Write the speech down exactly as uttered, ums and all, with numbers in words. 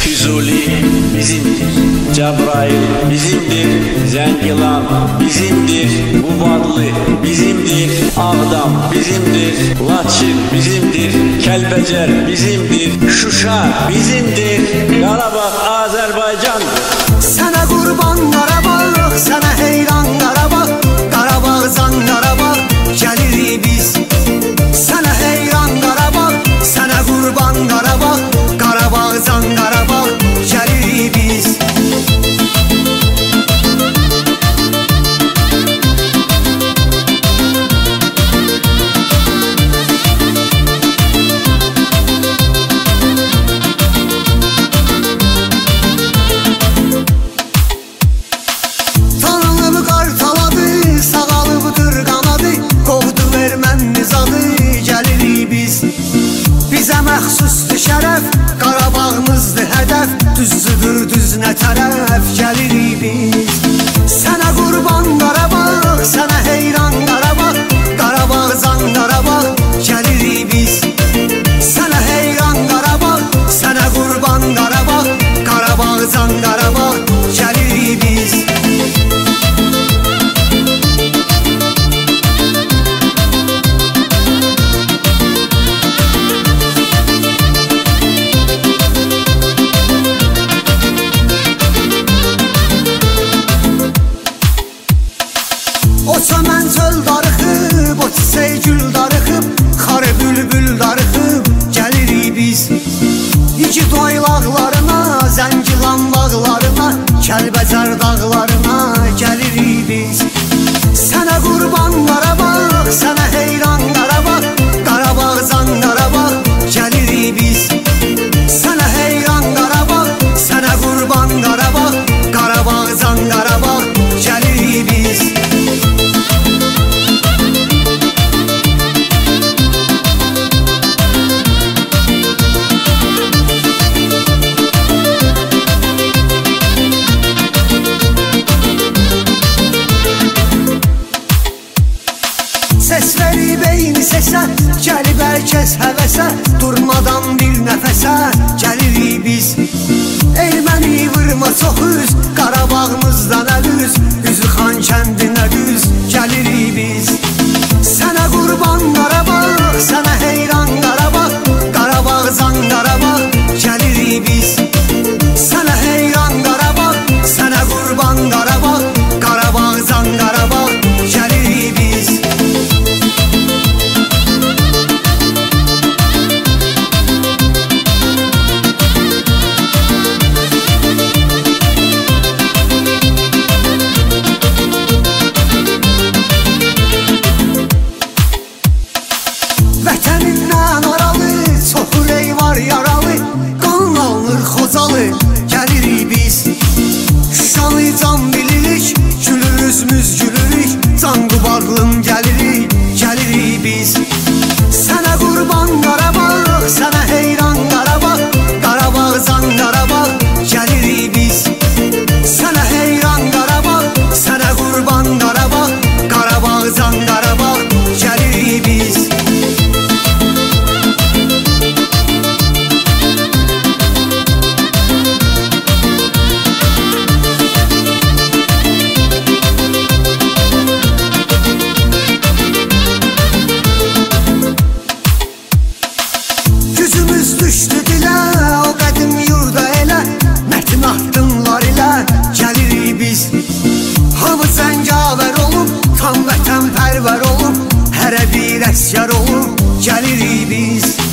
Füzuli bizimdir, Cebrail bizimdir, Zengilan bizimdir, Qubadlı bizimdir, Ağdam bizimdir, Laçın bizimdir, Kəlbəcər bizimdir, Şuşa bizimdir, Qarabağ Azərbaycandır. Sənə qurban Qarabağ, sənə heyran Qarabağ, Qarabağdan Qarabağ gəlirik biz. Sənə heyran Qarabağ, sənə qurban Qarabağ, Qarabağdan Qarabağ gəlirik biz. Bizə məxsusdur şərəf, Qarabağımızdır hədəf, düzdür düz nə tərəf gəlirik biz. Sənə qurban Qarabağ, sənə heyran Qarabağ, Qarabağdan Qarabağ gəlirik biz. Sənə heyran Qarabağ, sənə qurban Qarabağ, Qarabağdan Qarabağ gəlirik biz. O çəmən çöl darıxıb, o çiçək gül darıxıb, xarı bülbül darıxıb, gəlirik biz. İgid oylaqlarına, Zəngilan bağlarına, Kəlbəcər dağlarına gəlirik biz. Sənə qurban Qarabağ, sənə heyran Qarabağ, Qarabağdan Qarabağ gəlirik biz. Sənə heyran Qarabağ, sənə qurban Qarabağ, Qarabağdan Qarabağ gəlirik biz. Ses verib eyni səsə, gəlib hər kəs həvəsə, durmadan bir nəfəsə gəlirik biz. Erməni vurma çox üz, Qarabağımızdan əl üz, üzü xan kəndinə düz gəlirik biz. Sənə qurban Qarabağ, sənə heyran Qarabağ, Qarabağdan Qarabağ gəlirik biz. Sənə heyran Qarabağ, sənə qurban Qarabağ, Qarabağdan Qarabağ gəlirik biz. Vətənindən aralı, çox ürək var yaralı, qan alır Xocalı, gəlirik biz. Şuşanı can bilirik, gülürüz müz gülürük, can Qubadlım gəlirik, gəlirik biz. Sənə qurban Qarabağ, sənə heyran Qarabağ, Qarabağdan Qarabağ gəlirik biz. Sənə heyran Qarabağ, sənə qurban Qarabağ, Qarabağdan Qarabağ gəlirik biz. Gücümüz düşdü dilə, o qədim yurda elə, mətin addımlar ilə gəlirik biz. Hamı cəngavər olub, tam vətənpərvər olub, hərə bir əsgər olub, gəlirik biz.